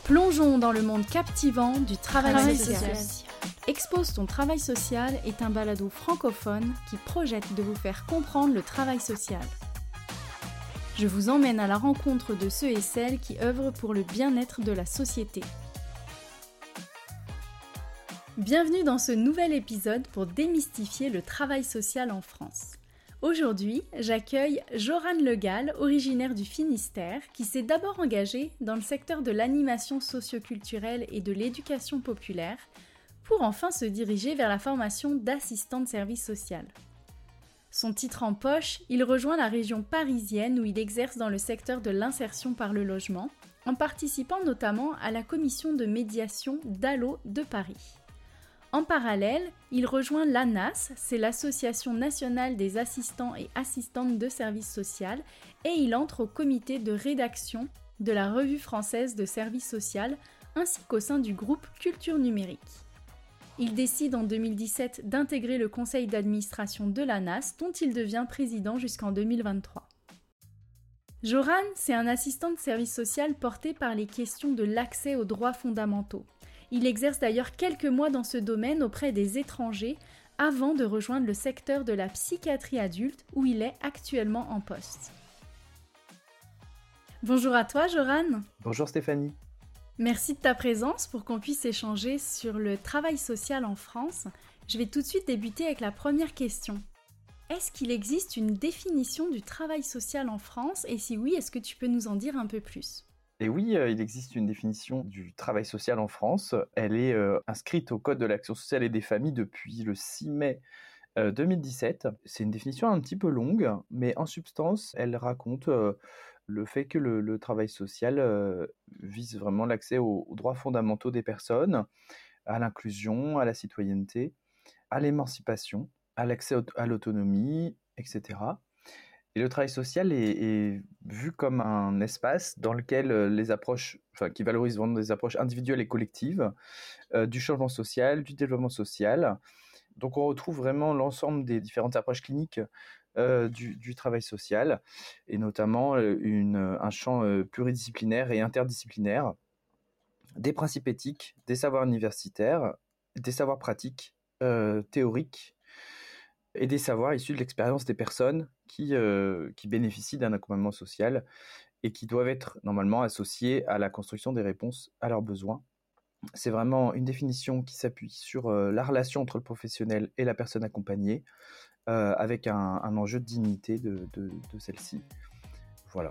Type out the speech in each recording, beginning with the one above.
Plongeons dans le monde captivant du travail social. Expose ton travail social est un balado francophone qui projette de vous faire comprendre le travail social. Je vous emmène à la rencontre de ceux et celles qui œuvrent pour le bien-être de la société. Bienvenue dans ce nouvel épisode pour démystifier le travail social en France. Aujourd'hui, j'accueille Joran Legal, originaire du Finistère, qui s'est d'abord engagé dans le secteur de l'animation socio-culturelle et de l'éducation populaire, pour enfin se diriger vers la formation d'assistant de service social. Son titre en poche, il rejoint la région parisienne où il exerce dans le secteur de l'insertion par le logement, en participant notamment à la commission de médiation d'Allo de Paris. En parallèle, il rejoint l'ANAS, c'est l'Association nationale des assistants et assistantes de services social, et il entre au comité de rédaction de la Revue française de services social, ainsi qu'au sein du groupe Culture Numérique. Il décide en 2017 d'intégrer le conseil d'administration de l'ANAS, dont il devient président jusqu'en 2023. Joran, c'est un assistant de service social porté par les questions de l'accès aux droits fondamentaux. Il exerce d'ailleurs quelques mois dans ce domaine auprès des étrangers avant de rejoindre le secteur de la psychiatrie adulte où il est actuellement en poste. Bonjour à toi, Joran. Bonjour Stéphanie. Merci de ta présence pour qu'on puisse échanger sur le travail social en France. Je vais tout de suite débuter avec la première question. Est-ce qu'il existe une définition du travail social en France? Et si oui, est-ce que tu peux nous en dire un peu plus? Et oui, il existe une définition du travail social en France. Elle est inscrite au Code de l'action sociale et des familles depuis le 6 mai 2017. C'est une définition un petit peu longue, mais en substance, elle raconte le fait que le travail social vise vraiment l'accès aux droits fondamentaux des personnes, à l'inclusion, à la citoyenneté, à l'émancipation, à l'accès à l'autonomie, etc. Et le travail social est vu comme un espace dans lequel les approches, qui valorise vraiment des approches individuelles et collectives, du changement social, du développement social. Donc on retrouve vraiment l'ensemble des différentes approches cliniques du travail social, et notamment un champ pluridisciplinaire et interdisciplinaire, des principes éthiques, des savoirs universitaires, des savoirs pratiques, théoriques, et des savoirs issus de l'expérience des personnes qui bénéficient d'un accompagnement social et qui doivent être normalement associés à la construction des réponses à leurs besoins. C'est vraiment une définition qui s'appuie sur la relation entre le professionnel et la personne accompagnée, avec un enjeu de dignité de celle-ci. Voilà.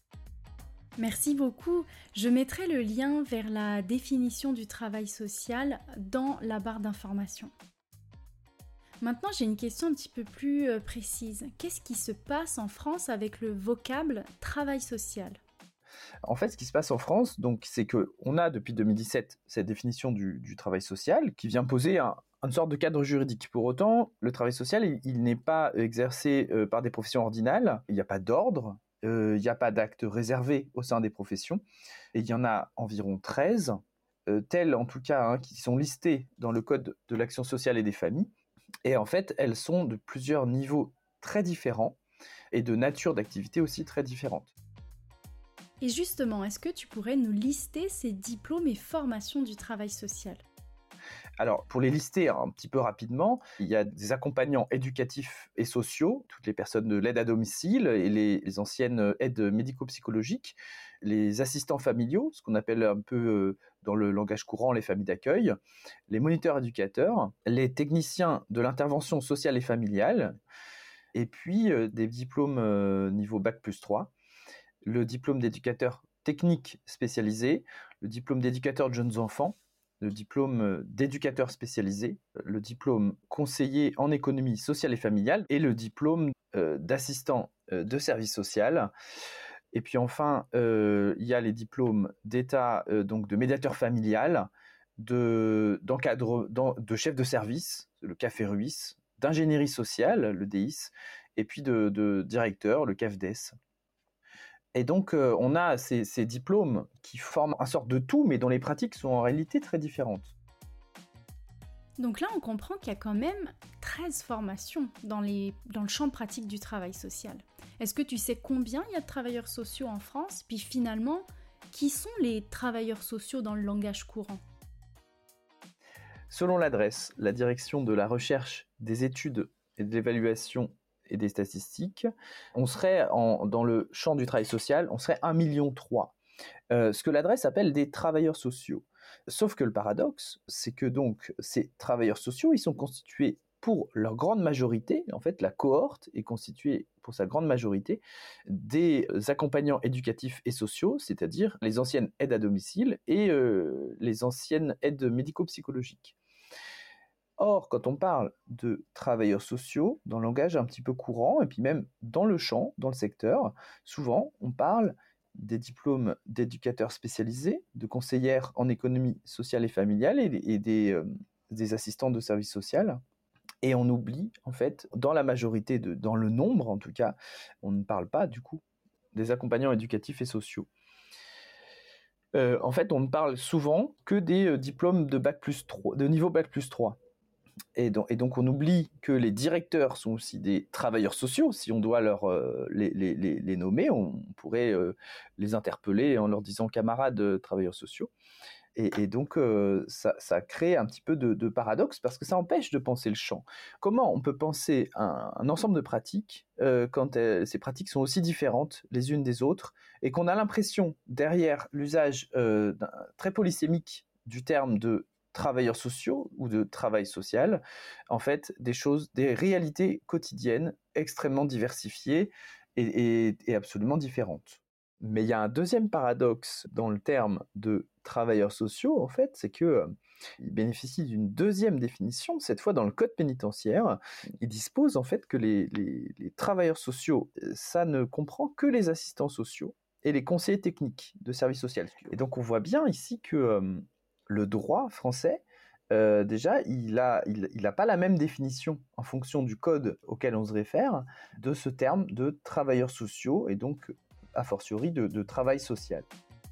Merci beaucoup. Je mettrai le lien vers la définition du travail social dans la barre d'information. Maintenant, j'ai une question un petit peu plus précise. Qu'est-ce qui se passe en France avec le vocable « travail social » ? En fait, ce qui se passe en France, donc, c'est qu'on a depuis 2017 cette définition du travail social qui vient poser une sorte de cadre juridique. Pour autant, le travail social, il n'est pas exercé par des professions ordinales. Il n'y a pas d'ordre, il n'y a pas d'acte réservé au sein des professions. Et il y en a environ 13, telles en tout cas, qui sont listées dans le Code de l'action sociale et des familles. Et en fait, elles sont de plusieurs niveaux très différents et de nature d'activité aussi très différentes. Et justement, est-ce que tu pourrais nous lister ces diplômes et formations du travail social ? Alors, pour les lister un petit peu rapidement, il y a des accompagnants éducatifs et sociaux, toutes les personnes de l'aide à domicile et les anciennes aides médico-psychologiques, les assistants familiaux, ce qu'on appelle un peu dans le langage courant les familles d'accueil, les moniteurs éducateurs, les techniciens de l'intervention sociale et familiale, et puis des diplômes niveau Bac+3, le diplôme d'éducateur technique spécialisé, le diplôme d'éducateur de jeunes enfants, le diplôme d'éducateur spécialisé, le diplôme conseiller en économie sociale et familiale et le diplôme d'assistant de service social. Et puis enfin, il y a les diplômes d'État, donc de médiateur familial, de chef de service, le CAFERUIS, d'ingénierie sociale, le DIS, et puis de directeur, le CAFDES. Et donc, on a ces diplômes qui forment une sorte de tout, mais dont les pratiques sont en réalité très différentes. Donc là, on comprend qu'il y a quand même 13 formations dans le champ pratique du travail social. Est-ce que tu sais combien il y a de travailleurs sociaux en France ? Puis finalement, qui sont les travailleurs sociaux dans le langage courant ? Selon l'adresse, la direction de la recherche, des études et de l'évaluation et des statistiques, on serait dans le champ du travail social, on serait 1,3 million. Ce que l'adresse appelle des travailleurs sociaux. Sauf que le paradoxe, c'est que donc ces travailleurs sociaux, ils sont constitués pour leur grande majorité, en fait la cohorte est constituée pour sa grande majorité des accompagnants éducatifs et sociaux, c'est-à-dire les anciennes aides à domicile et les anciennes aides médico-psychologiques. Or, quand on parle de travailleurs sociaux, dans le langage un petit peu courant, et puis même dans le champ, dans le secteur, souvent on parle des diplômes d'éducateurs spécialisés, de conseillères en économie sociale et familiale et des assistants de service social. Et on oublie, en fait, dans la majorité, dans le nombre en tout cas, on ne parle pas du coup des accompagnants éducatifs et sociaux. En fait, on ne parle souvent que des diplômes de niveau Bac+3. Et donc on oublie que les directeurs sont aussi des travailleurs sociaux. Si on doit les nommer, on pourrait les interpeller en leur disant camarades travailleurs sociaux. Et donc ça crée un petit peu de paradoxe parce que ça empêche de penser le champ. Comment on peut penser un ensemble de pratiques quand ces pratiques sont aussi différentes les unes des autres et qu'on a l'impression derrière l'usage très polysémique du terme de travailleurs sociaux ou de travail social, en fait, des réalités quotidiennes extrêmement diversifiées et absolument différentes. Mais il y a un deuxième paradoxe dans le terme de travailleurs sociaux, en fait, c'est qu'ils bénéficient d'une deuxième définition, cette fois dans le code pénitentiaire. Il dispose en fait que les travailleurs sociaux, ça ne comprend que les assistants sociaux et les conseillers techniques de service social. Et donc on voit bien ici que le droit français, déjà, il a pas la même définition en fonction du code auquel on se réfère de ce terme de travailleurs sociaux et donc a fortiori de travail social.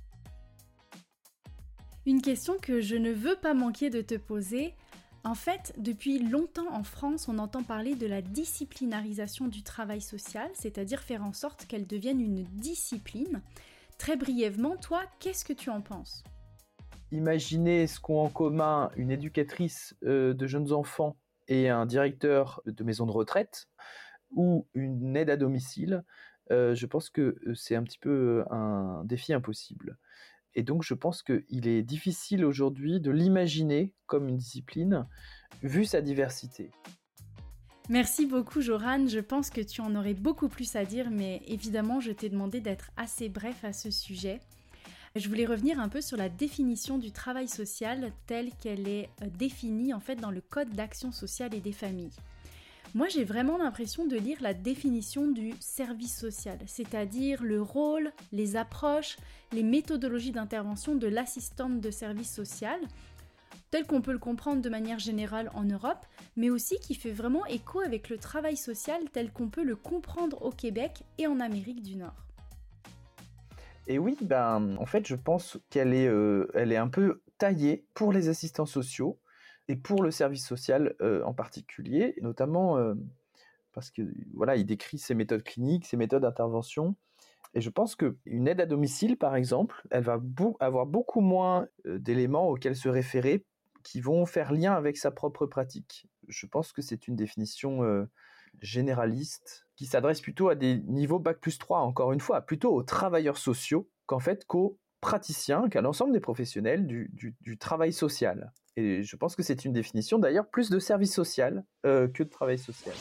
Une question que je ne veux pas manquer de te poser. En fait, depuis longtemps en France, on entend parler de la disciplinarisation du travail social, c'est-à-dire faire en sorte qu'elle devienne une discipline. Très brièvement, toi, qu'est-ce que tu en penses ? Imaginez ce qu'ont en commun une éducatrice de jeunes enfants et un directeur de maison de retraite ou une aide à domicile. Je pense que c'est un petit peu un défi impossible. Et donc je pense qu'il est difficile aujourd'hui de l'imaginer comme une discipline, vu sa diversité. Merci beaucoup Joran, je pense que tu en aurais beaucoup plus à dire, mais évidemment je t'ai demandé d'être assez bref à ce sujet. Je voulais revenir un peu sur la définition du travail social telle qu'elle est définie en fait dans le Code d'action sociale et des familles. Moi, j'ai vraiment l'impression de lire la définition du service social, c'est-à-dire le rôle, les approches, les méthodologies d'intervention de l'assistante de service social, tel qu'on peut le comprendre de manière générale en Europe, mais aussi qui fait vraiment écho avec le travail social tel qu'on peut le comprendre au Québec et en Amérique du Nord. Et oui, en fait, je pense qu'elle est un peu taillée pour les assistants sociaux et pour le service social en particulier, notamment parce que voilà, il décrit ses méthodes cliniques, ses méthodes d'intervention. Et je pense qu'une aide à domicile, par exemple, elle va avoir beaucoup moins d'éléments auxquels se référer qui vont faire lien avec sa propre pratique. Je pense que c'est une définition généraliste qui s'adresse plutôt à des niveaux Bac+3, encore une fois, plutôt aux travailleurs sociaux qu'aux praticiens, qu'à l'ensemble des professionnels du travail social. Et je pense que c'est une définition d'ailleurs plus de service social que de travail social.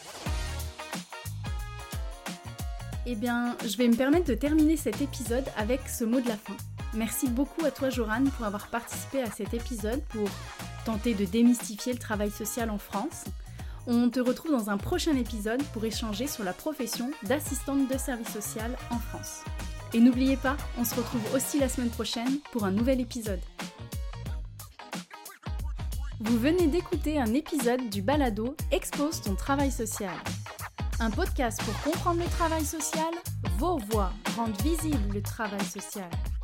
Eh bien, je vais me permettre de terminer cet épisode avec ce mot de la fin. Merci beaucoup à toi Joran pour avoir participé à cet épisode pour tenter de démystifier le travail social en France. On te retrouve dans un prochain épisode pour échanger sur la profession d'assistante de service social en France. Et n'oubliez pas, on se retrouve aussi la semaine prochaine pour un nouvel épisode. Vous venez d'écouter un épisode du balado Expose ton travail social. Un podcast pour comprendre le travail social, vos voix rendent visible le travail social.